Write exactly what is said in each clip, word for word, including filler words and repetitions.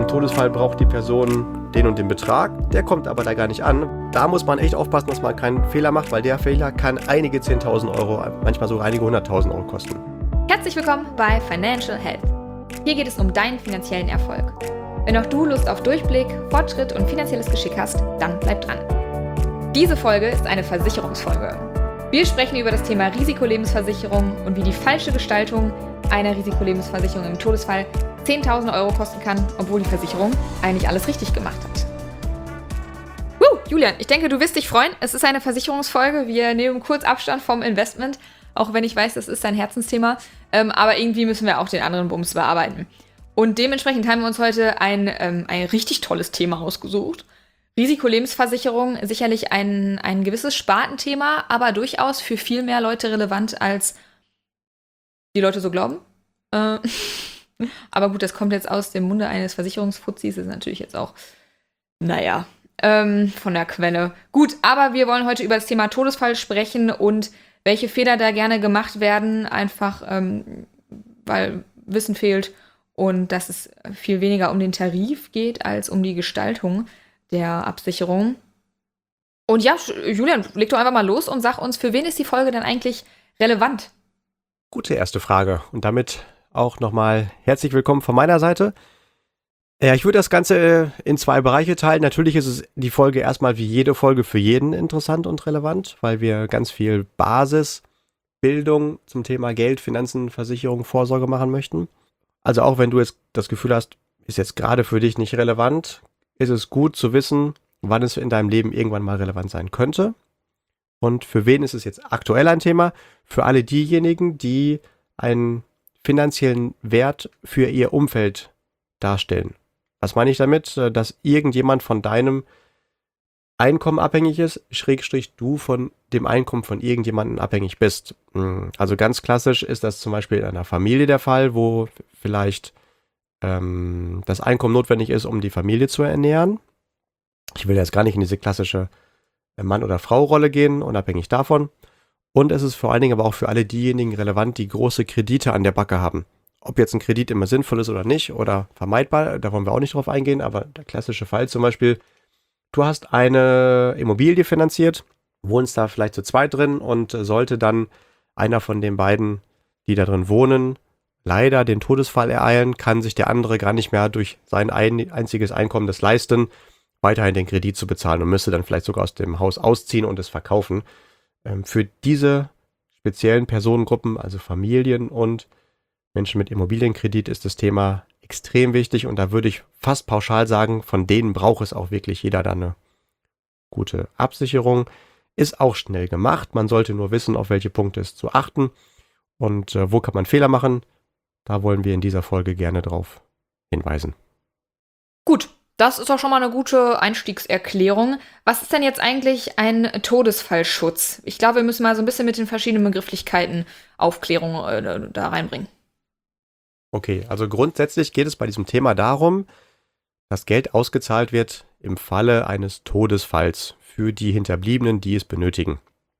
Todesfall braucht die Person den und den Betrag, der kommt aber da gar nicht an. Da muss man echt aufpassen, dass man keinen Fehler macht, weil der Fehler kann einige zehntausend Euro, manchmal sogar einige hunderttausend Euro kosten. Herzlich willkommen bei Financial Health. Hier geht es um deinen finanziellen Erfolg. Wenn auch du Lust auf Durchblick, Fortschritt und finanzielles Geschick hast, dann bleib dran. Diese Folge ist eine Versicherungsfolge. Wir sprechen über das Thema Risikolebensversicherung und wie die falsche Gestaltung einer Risikolebensversicherung im Todesfall zehntausend Euro kosten kann, obwohl die Versicherung eigentlich alles richtig gemacht hat. Woo, Julian, ich denke, du wirst dich freuen. Es ist eine Versicherungsfolge. Wir nehmen kurz Abstand vom Investment, auch wenn ich weiß, das ist dein Herzensthema. Ähm, aber irgendwie müssen wir auch den anderen Bums bearbeiten. Und dementsprechend haben wir uns heute ein, ähm, ein richtig tolles Thema ausgesucht. Risikolebensversicherung, sicherlich ein, ein gewisses Spartenthema, aber durchaus für viel mehr Leute relevant, als die Leute so glauben. Äh, aber gut, das kommt jetzt aus dem Munde eines Versicherungsfuzis, ist natürlich jetzt auch, naja, ähm, von der Quelle. Gut, aber wir wollen heute über das Thema Todesfall sprechen und welche Fehler da gerne gemacht werden, einfach ähm, weil Wissen fehlt und dass es viel weniger um den Tarif geht, als um die Gestaltung der Absicherung. Und ja, Julian, leg doch einfach mal los und sag uns, für wen ist die Folge denn eigentlich relevant? Gute erste Frage und damit auch nochmal herzlich willkommen von meiner Seite. Ja, ich würde das Ganze in zwei Bereiche teilen. Natürlich ist es die Folge erstmal wie jede Folge für jeden interessant und relevant, weil wir ganz viel Basisbildung zum Thema Geld, Finanzen, Versicherung, Vorsorge machen möchten. Also auch wenn du jetzt das Gefühl hast, ist jetzt gerade für dich nicht relevant, ist es gut zu wissen, wann es in deinem Leben irgendwann mal relevant sein könnte. Und für wen ist es jetzt aktuell ein Thema? Für alle diejenigen, die einen finanziellen Wert für ihr Umfeld darstellen. Was meine ich damit? Dass irgendjemand von deinem Einkommen abhängig ist, Schrägstrich du von dem Einkommen von irgendjemandem abhängig bist. Also ganz klassisch ist das zum Beispiel in einer Familie der Fall, wo vielleicht ähm, das Einkommen notwendig ist, um die Familie zu ernähren. Ich will jetzt gar nicht in diese klassische Mann- oder Frau-Rolle gehen, unabhängig davon. Und es ist vor allen Dingen aber auch für alle diejenigen relevant, die große Kredite an der Backe haben. Ob jetzt ein Kredit immer sinnvoll ist oder nicht oder vermeidbar, da wollen wir auch nicht drauf eingehen, aber der klassische Fall zum Beispiel, du hast eine Immobilie finanziert, wohnst da vielleicht zu zweit drin und sollte dann einer von den beiden, die da drin wohnen, leider den Todesfall ereilen, kann sich der andere gar nicht mehr durch sein ein, einziges Einkommen das leisten, weiterhin den Kredit zu bezahlen und müsste dann vielleicht sogar aus dem Haus ausziehen und es verkaufen. Ähm, für diese speziellen Personengruppen, also Familien und Menschen mit Immobilienkredit, ist das Thema extrem wichtig und da würde ich fast pauschal sagen, von denen braucht es auch wirklich jeder dann eine gute Absicherung. Ist auch schnell gemacht, man sollte nur wissen, auf welche Punkte es zu achten und äh, wo kann man Fehler machen. Da wollen wir in dieser Folge gerne drauf hinweisen. Gut, das ist auch schon mal eine gute Einstiegserklärung. Was ist denn jetzt eigentlich ein Todesfallschutz? Ich glaube, wir müssen mal so ein bisschen mit den verschiedenen Begrifflichkeiten Aufklärung äh, da reinbringen. Okay, also grundsätzlich geht es bei diesem Thema darum, dass Geld ausgezahlt wird im Falle eines Todesfalls für die Hinterbliebenen, die es benötigen.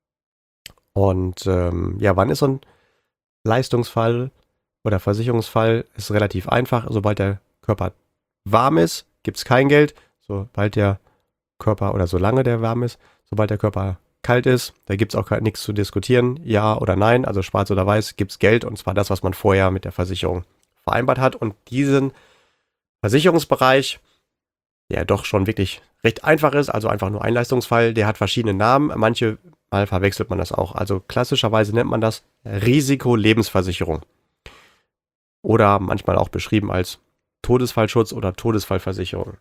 Und ähm, ja, wann ist so ein Leistungsfall oder Versicherungsfall? Ist relativ einfach. Sobald der Körper warm ist, gibt es kein Geld. Sobald der Körper, oder solange der warm ist, sobald der Körper kalt ist, da gibt es auch nichts zu diskutieren, ja oder nein, also schwarz oder weiß, gibt es Geld und zwar das, was man vorher mit der Versicherung vereinbart hat. Und diesen Versicherungsbereich, der doch schon wirklich recht einfach ist, also einfach nur ein Leistungsfall, der hat verschiedene Namen, manche Mal verwechselt man das auch. Also klassischerweise nennt man das Risikolebensversicherung oder manchmal auch beschrieben als Todesfallschutz oder Todesfallversicherung.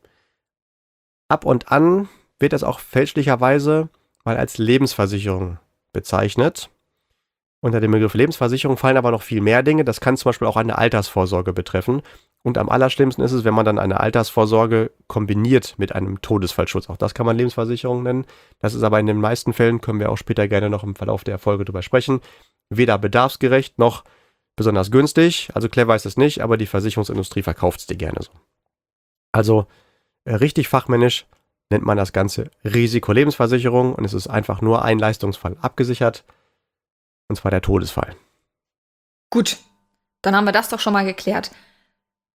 Ab und an wird das auch fälschlicherweise mal als Lebensversicherung bezeichnet. Unter dem Begriff Lebensversicherung fallen aber noch viel mehr Dinge. Das kann zum Beispiel auch eine Altersvorsorge betreffen. Und am allerschlimmsten ist es, wenn man dann eine Altersvorsorge kombiniert mit einem Todesfallschutz. Auch das kann man Lebensversicherung nennen. Das ist aber in den meisten Fällen, können wir auch später gerne noch im Verlauf der Folge drüber sprechen, weder bedarfsgerecht noch besonders günstig. Also clever ist es nicht, aber die Versicherungsindustrie verkauft es dir gerne so. Also äh, richtig fachmännisch nennt man das Ganze Risikolebensversicherung und es ist einfach nur ein Leistungsfall abgesichert, und zwar der Todesfall. Gut, dann haben wir das doch schon mal geklärt.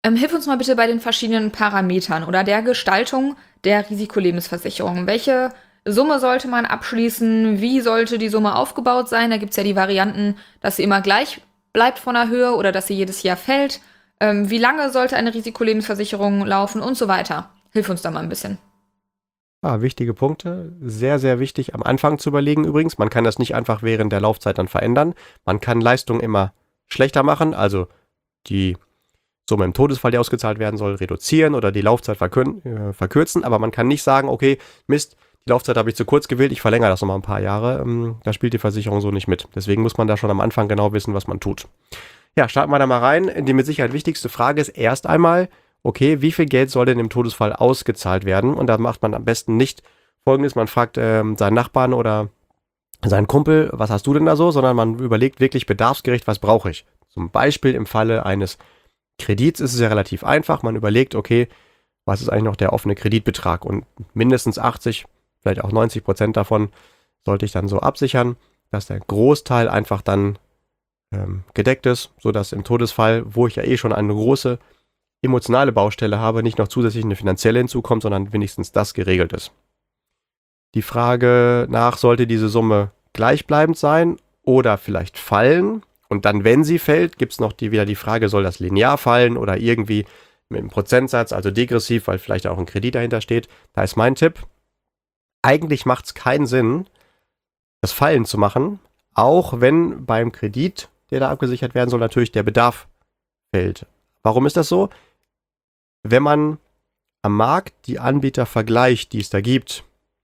Ähm, hilf uns mal bitte bei den verschiedenen Parametern oder der Gestaltung der Risikolebensversicherung. Welche Summe sollte man abschließen? Wie sollte die Summe aufgebaut sein? Da gibt es ja die Varianten, dass sie immer gleich bleibt von der Höhe oder dass sie jedes Jahr fällt. Ähm, wie lange sollte eine Risikolebensversicherung laufen und so weiter? Hilf uns da mal ein bisschen. Ah, wichtige Punkte. Sehr, sehr wichtig am Anfang zu überlegen übrigens. Man kann das nicht einfach während der Laufzeit dann verändern. Man kann Leistungen immer schlechter machen, also die Summe im Todesfall, die ausgezahlt werden soll, reduzieren oder die Laufzeit verkür- äh, verkürzen. Aber man kann nicht sagen, okay, Mist, die Laufzeit habe ich zu kurz gewählt, ich verlängere das nochmal ein paar Jahre. Ähm, da spielt die Versicherung so nicht mit. Deswegen muss man da schon am Anfang genau wissen, was man tut. Ja, starten wir da mal rein. Die mit Sicherheit wichtigste Frage ist erst einmal, okay, wie viel Geld soll denn im Todesfall ausgezahlt werden? Und da macht man am besten nicht Folgendes, man fragt ähm, seinen Nachbarn oder seinen Kumpel, was hast du denn da so? Sondern man überlegt wirklich bedarfsgerecht, was brauche ich? Zum Beispiel im Falle eines Kredits ist es ja relativ einfach. Man überlegt, okay, was ist eigentlich noch der offene Kreditbetrag? Und mindestens achtzig, vielleicht auch neunzig Prozent davon sollte ich dann so absichern, dass der Großteil einfach dann ähm, gedeckt ist, sodass im Todesfall, wo ich ja eh schon eine große emotionale Baustelle habe, nicht noch zusätzlich eine finanzielle hinzukommt, sondern wenigstens das geregelt ist. Die Frage nach, sollte diese Summe gleichbleibend sein oder vielleicht fallen? Und dann, wenn sie fällt, gibt es noch die, wieder die Frage, soll das linear fallen oder irgendwie mit einem Prozentsatz, also degressiv, weil vielleicht auch ein Kredit dahinter steht. Da ist mein Tipp, eigentlich macht es keinen Sinn, das Fallen zu machen, auch wenn beim Kredit, der da abgesichert werden soll, natürlich der Bedarf fällt. Warum ist das so? Wenn man am Markt die Anbieter vergleicht, die es da gibt,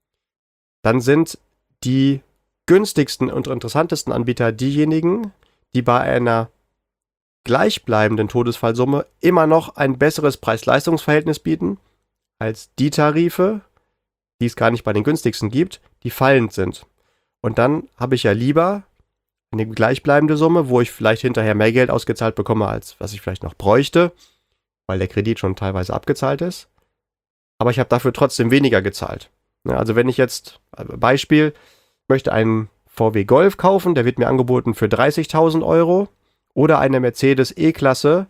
dann sind die günstigsten und interessantesten Anbieter diejenigen, die bei einer gleichbleibenden Todesfallsumme immer noch ein besseres Preis-Leistungs-Verhältnis bieten als die Tarife, die es gar nicht bei den günstigsten gibt, die fallend sind. Und dann habe ich ja lieber eine gleichbleibende Summe, wo ich vielleicht hinterher mehr Geld ausgezahlt bekomme, als was ich vielleicht noch bräuchte, weil der Kredit schon teilweise abgezahlt ist. Aber ich habe dafür trotzdem weniger gezahlt. Ja, also wenn ich jetzt, Beispiel, möchte einen V W Golf kaufen, der wird mir angeboten für dreißigtausend Euro oder eine Mercedes E-Klasse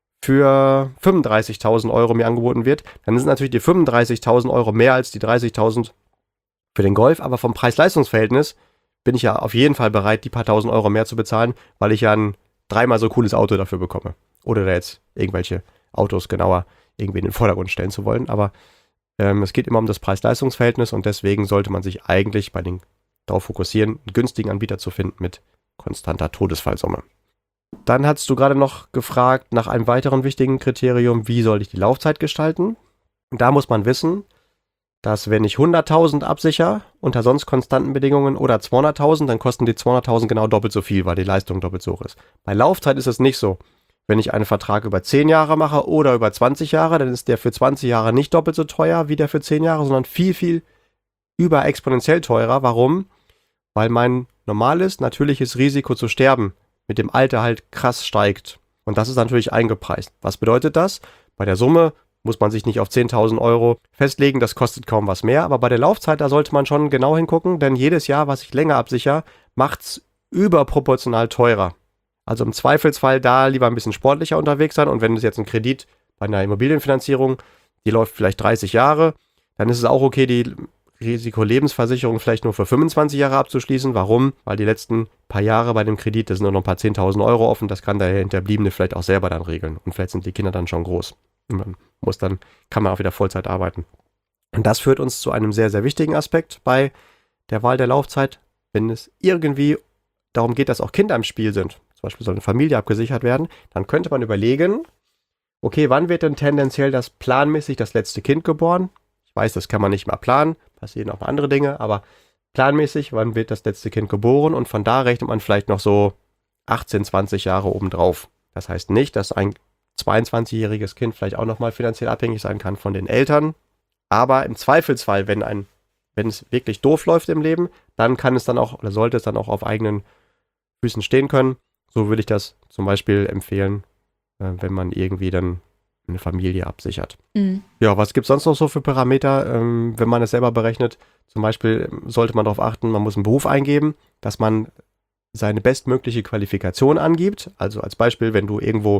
für fünfunddreißigtausend Euro mir angeboten wird, dann sind natürlich die fünfunddreißigtausend Euro mehr als die dreißigtausend für den Golf, aber vom Preis-Leistungs-Verhältnis bin ich ja auf jeden Fall bereit, die paar tausend Euro mehr zu bezahlen, weil ich ja ein dreimal so cooles Auto dafür bekomme. Oder da jetzt irgendwelche Autos genauer irgendwie in den Vordergrund stellen zu wollen, aber ähm, es geht immer um das Preis-Leistungs-Verhältnis und deswegen sollte man sich eigentlich bei den darauf fokussieren, einen günstigen Anbieter zu finden mit konstanter Todesfallsumme. Dann hast du gerade noch gefragt nach einem weiteren wichtigen Kriterium, wie soll ich die Laufzeit gestalten? Und da muss man wissen, dass wenn ich hunderttausend absichere unter sonst konstanten Bedingungen oder zweihunderttausend, dann kosten die zweihunderttausend genau doppelt so viel, weil die Leistung doppelt so hoch ist. Bei Laufzeit ist es nicht so. Wenn ich einen Vertrag über zehn Jahre mache oder über zwanzig Jahre, dann ist der für zwanzig Jahre nicht doppelt so teuer wie der für zehn Jahre, sondern viel, viel überexponentiell teurer. Warum? Weil mein normales, natürliches Risiko zu sterben mit dem Alter halt krass steigt. Und das ist natürlich eingepreist. Was bedeutet das? Bei der Summe muss man sich nicht auf zehntausend Euro festlegen, das kostet kaum was mehr. Aber bei der Laufzeit, da sollte man schon genau hingucken, denn jedes Jahr, was ich länger absichere, macht es überproportional teurer. Also im Zweifelsfall da lieber ein bisschen sportlicher unterwegs sein. Und wenn es jetzt ein Kredit bei einer Immobilienfinanzierung, die läuft vielleicht dreißig Jahre, dann ist es auch okay, die Risikolebensversicherung vielleicht nur für fünfundzwanzig Jahre abzuschließen. Warum? Weil die letzten paar Jahre bei dem Kredit, das sind nur noch ein paar zehntausend Euro offen, das kann der Hinterbliebene vielleicht auch selber dann regeln. Und vielleicht sind die Kinder dann schon groß. Und man muss dann, kann man auch wieder Vollzeit arbeiten. Und das führt uns zu einem sehr, sehr wichtigen Aspekt bei der Wahl der Laufzeit. Wenn es irgendwie darum geht, dass auch Kinder im Spiel sind, zum Beispiel soll eine Familie abgesichert werden, dann könnte man überlegen, okay, wann wird denn tendenziell das planmäßig das letzte Kind geboren? Ich weiß, das kann man nicht mehr planen, passieren auch mal andere Dinge, aber planmäßig, wann wird das letzte Kind geboren? Und von da rechnet man vielleicht noch so achtzehn, zwanzig Jahre obendrauf. Das heißt nicht, dass ein zweiundzwanzigjähriges Kind vielleicht auch nochmal finanziell abhängig sein kann von den Eltern, aber im Zweifelsfall, wenn ein, wenn es wirklich doof läuft im Leben, dann kann es dann auch, oder sollte es dann auch auf eigenen Füßen stehen können. So würde ich das zum Beispiel empfehlen, wenn man irgendwie dann eine Familie absichert. Mhm. Ja, was gibt es sonst noch so für Parameter, ähm, wenn man es selber berechnet? Zum Beispiel sollte man darauf achten, man muss einen Beruf eingeben, dass man seine bestmögliche Qualifikation angibt. Also als Beispiel, wenn du irgendwo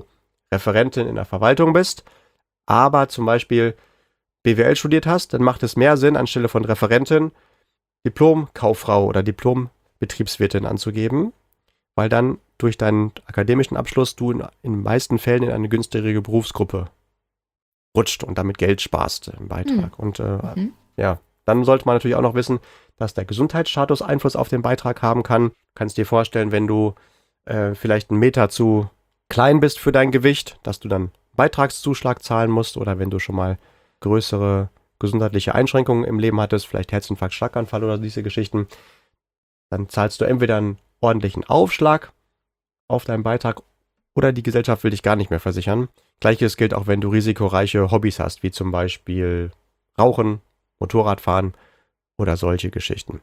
Referentin in der Verwaltung bist, aber zum Beispiel B W L studiert hast, dann macht es mehr Sinn, anstelle von Referentin Diplom-Kauffrau oder Diplom-Betriebswirtin anzugeben, weil dann durch deinen akademischen Abschluss du in, in den meisten Fällen in eine günstigere Berufsgruppe rutscht und damit Geld sparst im Beitrag. Hm. Und äh, mhm. ja, dann sollte man natürlich auch noch wissen, dass der Gesundheitsstatus Einfluss auf den Beitrag haben kann. Du kannst dir vorstellen, wenn du äh, vielleicht einen Meter zu klein bist für dein Gewicht, dass du dann Beitragszuschlag zahlen musst, oder wenn du schon mal größere gesundheitliche Einschränkungen im Leben hattest, vielleicht Herzinfarkt, Schlaganfall oder diese Geschichten, dann zahlst du entweder einen ordentlichen Aufschlag auf deinen Beitrag oder die Gesellschaft will dich gar nicht mehr versichern. Gleiches gilt auch, wenn du risikoreiche Hobbys hast, wie zum Beispiel Rauchen, Motorradfahren oder solche Geschichten.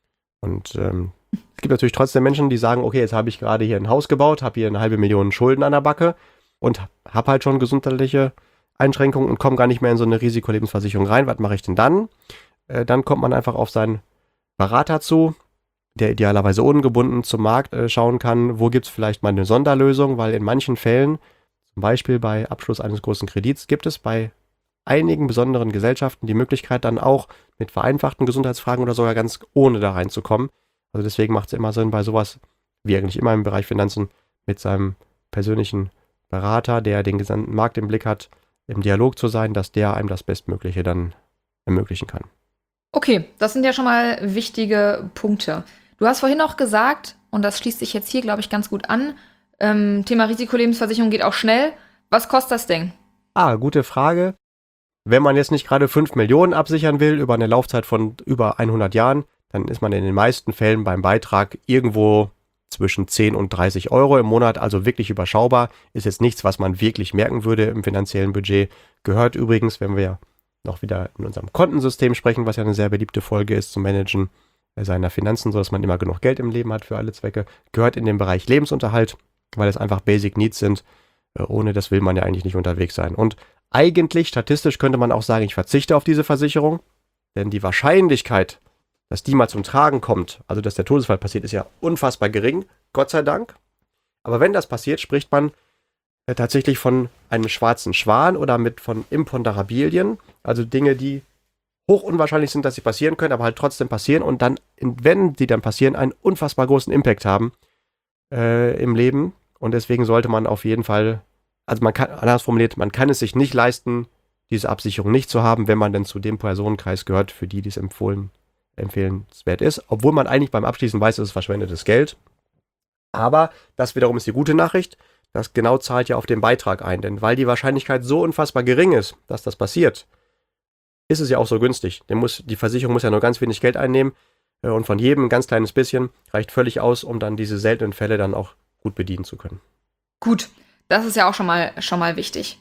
Und ähm, es gibt natürlich trotzdem Menschen, die sagen, okay, jetzt habe ich gerade hier ein Haus gebaut, habe hier eine halbe Million Schulden an der Backe und habe halt schon gesundheitliche Einschränkungen und komme gar nicht mehr in so eine Risikolebensversicherung rein. Was mache ich denn dann? Äh, dann kommt man einfach auf seinen Berater zu, der idealerweise ungebunden zum Markt äh, schauen kann, wo gibt es vielleicht mal eine Sonderlösung, weil in manchen Fällen, zum Beispiel bei Abschluss eines großen Kredits, gibt es bei einigen besonderen Gesellschaften die Möglichkeit, dann auch mit vereinfachten Gesundheitsfragen oder sogar ganz ohne da reinzukommen. Also deswegen macht es immer Sinn, bei sowas, wie eigentlich immer im Bereich Finanzen, mit seinem persönlichen Berater, der den gesamten Markt im Blick hat, im Dialog zu sein, dass der einem das Bestmögliche dann ermöglichen kann. Okay, das sind ja schon mal wichtige Punkte. Du hast vorhin auch gesagt, und das schließt sich jetzt hier, glaube ich, ganz gut an, ähm, Thema Risikolebensversicherung geht auch schnell. Was kostet das Ding? Ah, gute Frage. Wenn man jetzt nicht gerade fünf Millionen absichern will über eine Laufzeit von über hundert Jahren, dann ist man in den meisten Fällen beim Beitrag irgendwo zwischen zehn und dreißig Euro im Monat, also wirklich überschaubar. Ist jetzt nichts, was man wirklich merken würde im finanziellen Budget. Gehört übrigens, wenn wir noch wieder in unserem Kontensystem sprechen, was ja eine sehr beliebte Folge ist, zum Managen seiner Finanzen, sodass man immer genug Geld im Leben hat für alle Zwecke, gehört in den Bereich Lebensunterhalt, weil es einfach Basic Needs sind. Ohne das will man ja eigentlich nicht unterwegs sein. Und eigentlich, statistisch könnte man auch sagen, ich verzichte auf diese Versicherung, denn die Wahrscheinlichkeit, dass die mal zum Tragen kommt, also dass der Todesfall passiert, ist ja unfassbar gering, Gott sei Dank. Aber wenn das passiert, spricht man äh, tatsächlich von einem schwarzen Schwan oder mit von Imponderabilien, also Dinge, die hoch unwahrscheinlich sind, dass sie passieren können, aber halt trotzdem passieren und dann, wenn sie dann passieren, einen unfassbar großen Impact haben äh, im Leben. Und deswegen sollte man auf jeden Fall, also man kann, anders formuliert, man kann es sich nicht leisten, diese Absicherung nicht zu haben, wenn man denn zu dem Personenkreis gehört, für die dies empfohlen empfehlenswert ist, obwohl man eigentlich beim Abschließen weiß, es ist verschwendetes Geld. Aber das wiederum ist die gute Nachricht, das genau zahlt ja auf den Beitrag ein, denn weil die Wahrscheinlichkeit so unfassbar gering ist, dass das passiert, ist es ja auch so günstig. Denn muss, die Versicherung muss ja nur ganz wenig Geld einnehmen äh, und von jedem ein ganz kleines bisschen reicht völlig aus, um dann diese seltenen Fälle dann auch gut bedienen zu können. Gut, das ist ja auch schon mal, schon mal wichtig.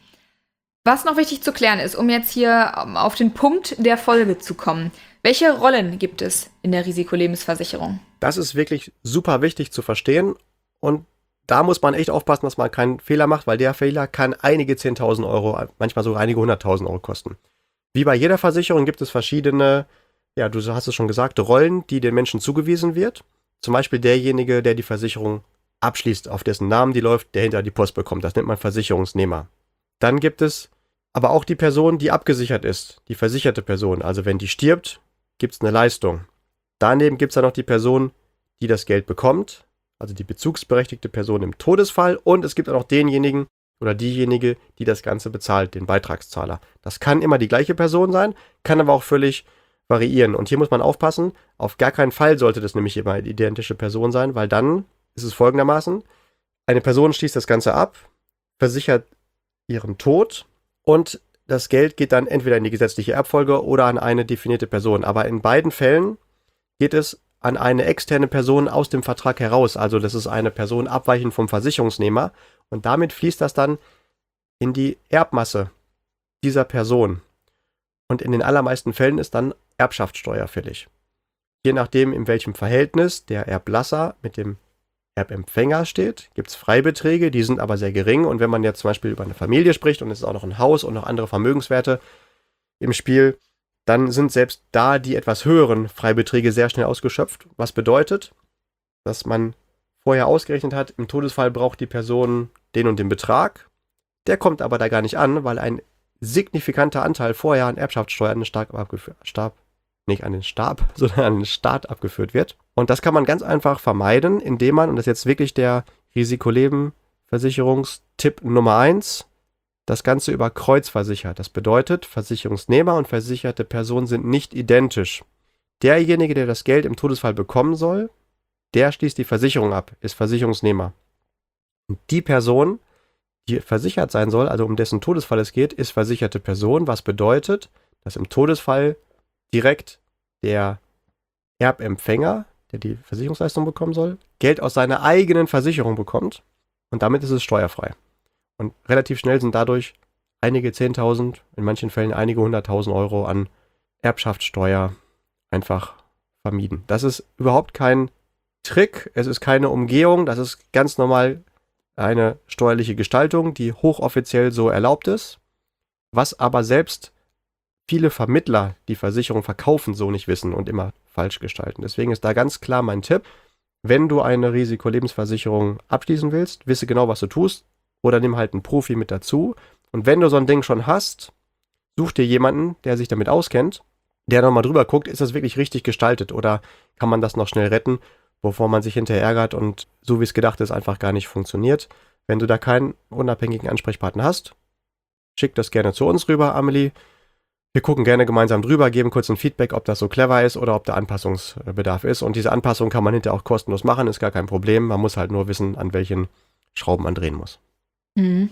Was noch wichtig zu klären ist, um jetzt hier auf den Punkt der Folge zu kommen. Welche Rollen gibt es in der Risikolebensversicherung? Das ist wirklich super wichtig zu verstehen und da muss man echt aufpassen, dass man keinen Fehler macht, weil der Fehler kann einige zehntausend Euro, manchmal sogar einige hunderttausend Euro kosten. Wie bei jeder Versicherung gibt es verschiedene, ja, du hast es schon gesagt, Rollen, die den Menschen zugewiesen wird. Zum Beispiel derjenige, der die Versicherung abschließt, auf dessen Namen die läuft, der hinterher die Post bekommt. Das nennt man Versicherungsnehmer. Dann gibt es aber auch die Person, die abgesichert ist, die versicherte Person. Also wenn die stirbt, gibt es eine Leistung. Daneben gibt es dann noch die Person, die das Geld bekommt, also die bezugsberechtigte Person im Todesfall. Und es gibt auch noch denjenigen oder diejenige, die das Ganze bezahlt, den Beitragszahler. Das kann immer die gleiche Person sein, kann aber auch völlig variieren. Und hier muss man aufpassen, auf gar keinen Fall sollte das nämlich immer eine identische Person sein, weil dann ist es folgendermaßen, eine Person schließt das Ganze ab, versichert ihren Tod und das Geld geht dann entweder in die gesetzliche Erbfolge oder an eine definierte Person. Aber in beiden Fällen geht es an eine externe Person aus dem Vertrag heraus. Also das ist eine Person abweichend vom Versicherungsnehmer und damit fließt das dann in die Erbmasse dieser Person. Und in den allermeisten Fällen ist dann Erbschaftssteuer fällig. Je nachdem, in welchem Verhältnis der Erblasser mit dem Erbempfänger steht, gibt es Freibeträge, die sind aber sehr gering. Und wenn man jetzt zum Beispiel über eine Familie spricht und es ist auch noch ein Haus und noch andere Vermögenswerte im Spiel, dann sind selbst da die etwas höheren Freibeträge sehr schnell ausgeschöpft. Was bedeutet, dass man vorher ausgerechnet hat, im Todesfall braucht die Person den und den Betrag. Der kommt aber da gar nicht an, weil ein signifikanter Anteil vorher an Erbschaftssteuer an den Staat abgeführt, Stab, nicht an den Stab, sondern an den Staat abgeführt wird. Und das kann man ganz einfach vermeiden, indem man, und das ist jetzt wirklich der Risikoleben-Versicherungstipp Nummer eins, das Ganze über Kreuz versichert. Das bedeutet, Versicherungsnehmer und versicherte Personen sind nicht identisch. Derjenige, der das Geld im Todesfall bekommen soll, der schließt die Versicherung ab, ist Versicherungsnehmer. Und die Person, die versichert sein soll, also um dessen Todesfall es geht, ist versicherte Person, was bedeutet, dass im Todesfall direkt der Erbempfänger, der die Versicherungsleistung bekommen soll, Geld aus seiner eigenen Versicherung bekommt und damit ist es steuerfrei. Und relativ schnell sind dadurch einige Zehntausend, in manchen Fällen einige Hunderttausend Euro an Erbschaftssteuer einfach vermieden. Das ist überhaupt kein Trick, es ist keine Umgehung, das ist ganz normal eine steuerliche Gestaltung, die hochoffiziell so erlaubt ist, was aber selbst viele Vermittler, die Versicherung verkaufen, so nicht wissen und immer falsch gestalten. Deswegen ist da ganz klar mein Tipp, wenn du eine Risikolebensversicherung abschließen willst, wisse genau, was du tust oder nimm halt einen Profi mit dazu. Und wenn du so ein Ding schon hast, such dir jemanden, der sich damit auskennt, der nochmal drüber guckt, ist das wirklich richtig gestaltet oder kann man das noch schnell retten, bevor man sich hinterher ärgert und so wie es gedacht ist, einfach gar nicht funktioniert. Wenn du da keinen unabhängigen Ansprechpartner hast, schick das gerne zu uns rüber, Amelie. Wir gucken gerne gemeinsam drüber, geben kurz ein Feedback, ob das so clever ist oder ob da Anpassungsbedarf ist. Und diese Anpassung kann man hinterher auch kostenlos machen, ist gar kein Problem. Man muss halt nur wissen, an welchen Schrauben man drehen muss. Mhm.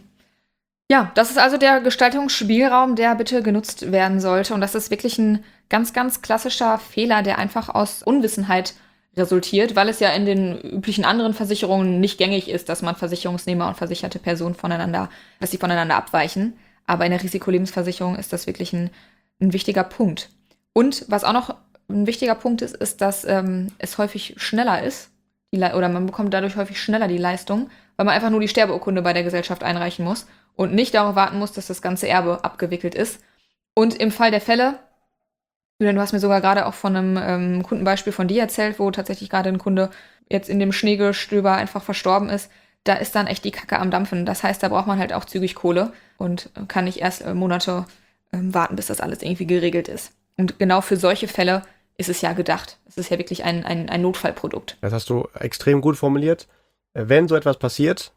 Ja, das ist also der Gestaltungsspielraum, der bitte genutzt werden sollte. Und das ist wirklich ein ganz, ganz klassischer Fehler, der einfach aus Unwissenheit resultiert, weil es ja in den üblichen anderen Versicherungen nicht gängig ist, dass man Versicherungsnehmer und versicherte Personen voneinander, dass sie voneinander abweichen. Aber in der Risikolebensversicherung ist das wirklich ein, ein wichtiger Punkt. Und was auch noch ein wichtiger Punkt ist, ist, dass ähm, es häufig schneller ist, die Le- oder man bekommt dadurch häufig schneller die Leistung, weil man einfach nur die Sterbeurkunde bei der Gesellschaft einreichen muss und nicht darauf warten muss, dass das ganze Erbe abgewickelt ist. Und im Fall der Fälle, Julian, du hast mir sogar gerade auch von einem ähm, Kundenbeispiel von dir erzählt, wo tatsächlich gerade ein Kunde jetzt in dem Schneegestöber einfach verstorben ist. Da ist dann echt die Kacke am Dampfen. Das heißt, da braucht man halt auch zügig Kohle und kann nicht erst äh, Monate äh, warten, bis das alles irgendwie geregelt ist. Und genau für solche Fälle ist es ja gedacht. Es ist ja wirklich ein, ein, ein Notfallprodukt. Das hast du extrem gut formuliert. Wenn so etwas passiert,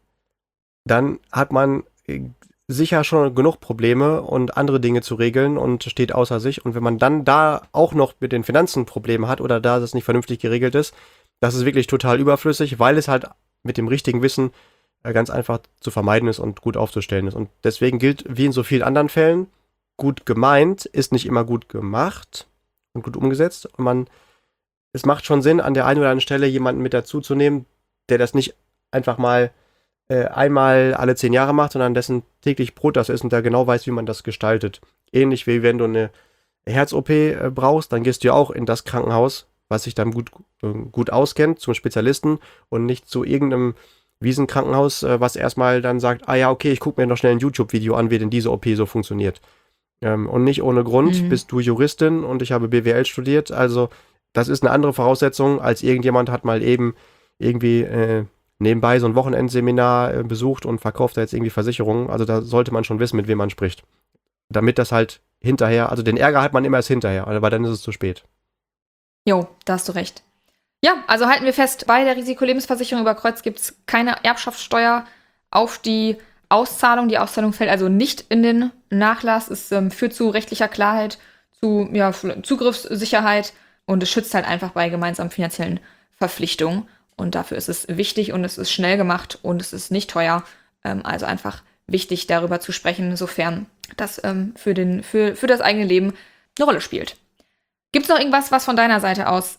dann hat man sicher schon genug Probleme und andere Dinge zu regeln und steht außer sich. Und wenn man dann da auch noch mit den Finanzen Probleme hat oder da das nicht vernünftig geregelt ist, das ist wirklich total überflüssig, weil es halt mit dem richtigen Wissen ganz einfach zu vermeiden ist und gut aufzustellen ist. Und deswegen gilt, wie in so vielen anderen Fällen, gut gemeint ist nicht immer gut gemacht und gut umgesetzt. Und man, es macht schon Sinn, an der einen oder anderen Stelle jemanden mit dazu zu nehmen, der das nicht einfach mal äh, einmal alle zehn Jahre macht, sondern dessen täglich Brot das ist und der genau weiß, wie man das gestaltet. Ähnlich wie wenn du eine Herz-O P äh, brauchst, dann gehst du ja auch in das Krankenhaus, was sich dann gut, äh, gut auskennt, zum Spezialisten und nicht zu irgendeinem Wiesenkrankenhaus, äh, was erstmal dann sagt, ah ja, okay, ich gucke mir noch schnell ein YouTube-Video an, wie denn diese O P so funktioniert. Ähm, und nicht ohne Grund Mhm. bist du Juristin und ich habe B W L studiert, also das ist eine andere Voraussetzung, als irgendjemand hat mal eben irgendwie äh, nebenbei so ein Wochenendseminar äh, besucht und verkauft da jetzt irgendwie Versicherungen. Also da sollte man schon wissen, mit wem man spricht. Damit das halt hinterher, also den Ärger hat man immer erst hinterher, aber dann ist es zu spät. Jo, da hast du recht. Ja, also halten wir fest, bei der Risikolebensversicherung über Kreuz gibt es keine Erbschaftssteuer auf die Auszahlung. Die Auszahlung fällt also nicht in den Nachlass. Es ähm, führt zu rechtlicher Klarheit, zu ja, Zugriffssicherheit und es schützt halt einfach bei gemeinsamen finanziellen Verpflichtungen. Und dafür ist es wichtig und es ist schnell gemacht und es ist nicht teuer. Ähm, also einfach wichtig, darüber zu sprechen, sofern das ähm, für, den, für, für das eigene Leben eine Rolle spielt. Gibt es noch irgendwas, was von deiner Seite aus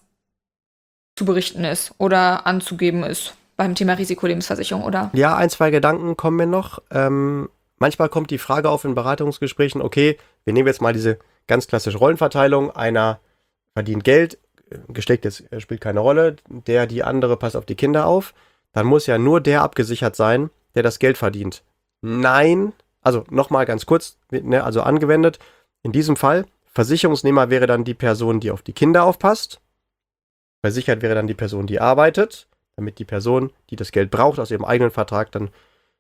zu berichten ist oder anzugeben ist beim Thema Risikolebensversicherung, oder? Ja, ein, zwei Gedanken kommen mir noch. Ähm, manchmal kommt die Frage auf in Beratungsgesprächen, okay, wir nehmen jetzt mal diese ganz klassische Rollenverteilung, einer verdient Geld, Geschlecht jetzt spielt keine Rolle, der, die andere passt auf die Kinder auf, dann muss ja nur der abgesichert sein, der das Geld verdient. Nein, also nochmal ganz kurz, ne, also angewendet, in diesem Fall, Versicherungsnehmer wäre dann die Person, die auf die Kinder aufpasst, versichert wäre dann die Person, die arbeitet, damit die Person, die das Geld braucht, aus ihrem eigenen Vertrag dann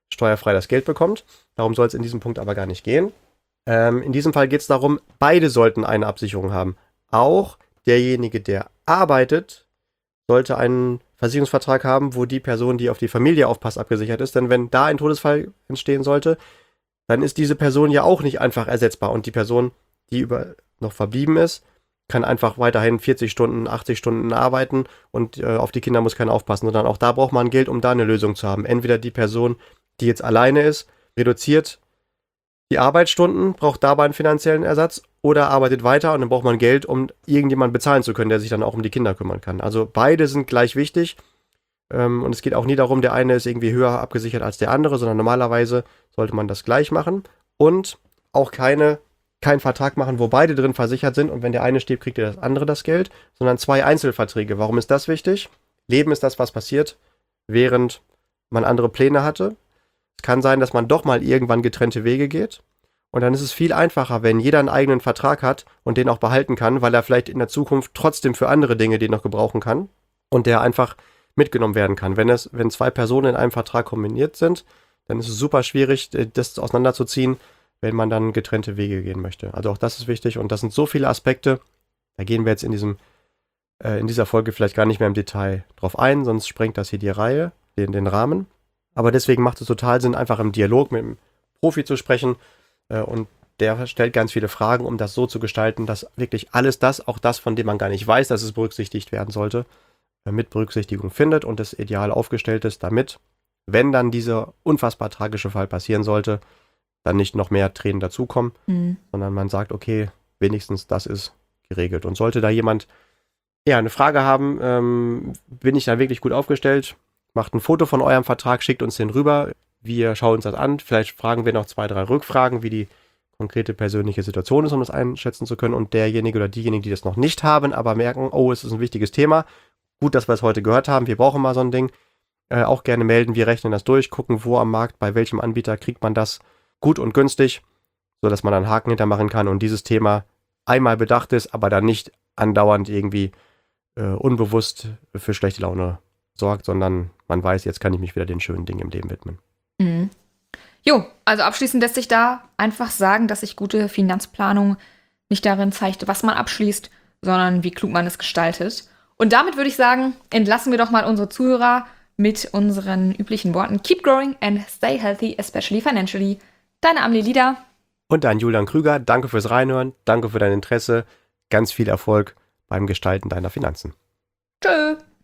steuerfrei das Geld bekommt. Darum soll es in diesem Punkt aber gar nicht gehen. Ähm, in diesem Fall geht es darum, beide sollten eine Absicherung haben. Auch derjenige, der arbeitet, sollte einen Versicherungsvertrag haben, wo die Person, die auf die Familie aufpasst, abgesichert ist. Denn wenn da ein Todesfall entstehen sollte, dann ist diese Person ja auch nicht einfach ersetzbar. Und die Person, die über noch verblieben ist, kann einfach weiterhin vierzig Stunden, achtzig Stunden arbeiten und äh, auf die Kinder muss keiner aufpassen. Sondern auch da braucht man Geld, um da eine Lösung zu haben. Entweder die Person, die jetzt alleine ist, reduziert die Arbeitsstunden, braucht dabei einen finanziellen Ersatz oder arbeitet weiter und dann braucht man Geld, um irgendjemanden bezahlen zu können, der sich dann auch um die Kinder kümmern kann. Also beide sind gleich wichtig ähm, und es geht auch nie darum, der eine ist irgendwie höher abgesichert als der andere, sondern normalerweise sollte man das gleich machen und auch keine, keinen Vertrag machen, wo beide drin versichert sind und wenn der eine stirbt, kriegt der das andere das Geld, sondern zwei Einzelverträge. Warum ist das wichtig? Leben ist das, was passiert, während man andere Pläne hatte. Es kann sein, dass man doch mal irgendwann getrennte Wege geht. Und dann ist es viel einfacher, wenn jeder einen eigenen Vertrag hat und den auch behalten kann, weil er vielleicht in der Zukunft trotzdem für andere Dinge den noch gebrauchen kann und der einfach mitgenommen werden kann. Wenn es, wenn zwei Personen in einem Vertrag kombiniert sind, dann ist es super schwierig, das auseinanderzuziehen, wenn man dann getrennte Wege gehen möchte. Also auch das ist wichtig und das sind so viele Aspekte, da gehen wir jetzt in diesem, äh, in dieser Folge vielleicht gar nicht mehr im Detail drauf ein, sonst sprengt das hier die Reihe, den, den Rahmen. Aber deswegen macht es total Sinn, einfach im Dialog mit dem Profi zu sprechen äh, und der stellt ganz viele Fragen, um das so zu gestalten, dass wirklich alles das, auch das, von dem man gar nicht weiß, dass es berücksichtigt werden sollte, äh, mit Berücksichtigung findet und das ideal aufgestellt ist, damit, wenn dann dieser unfassbar tragische Fall passieren sollte, dann nicht noch mehr Tränen dazukommen, mhm. sondern man sagt, okay, wenigstens das ist geregelt. Und sollte da jemand ja eine Frage haben, ähm, bin ich da wirklich gut aufgestellt? Macht ein Foto von eurem Vertrag, schickt uns den rüber. Wir schauen uns das an. Vielleicht fragen wir noch zwei, drei Rückfragen, wie die konkrete persönliche Situation ist, um das einschätzen zu können. Und derjenige oder diejenigen, die das noch nicht haben, aber merken, oh, es ist ein wichtiges Thema. Gut, dass wir es heute gehört haben. Wir brauchen mal so ein Ding. Äh, auch gerne melden. Wir rechnen das durch, gucken, wo am Markt, bei welchem Anbieter kriegt man das gut und günstig, sodass man einen Haken hintermachen kann und dieses Thema einmal bedacht ist, aber dann nicht andauernd irgendwie äh, unbewusst für schlechte Laune sorgt, sondern man weiß, jetzt kann ich mich wieder den schönen Dingen im Leben widmen. Mhm. Jo, also abschließend lässt sich da einfach sagen, dass sich gute Finanzplanung nicht darin zeigt, was man abschließt, sondern wie klug man es gestaltet. Und damit würde ich sagen, entlassen wir doch mal unsere Zuhörer mit unseren üblichen Worten. Keep growing and stay healthy, especially financially. Deine Amelie Lieder. Und dein Julian Krüger. Danke fürs Reinhören, danke für dein Interesse. Ganz viel Erfolg beim Gestalten deiner Finanzen. Tschö.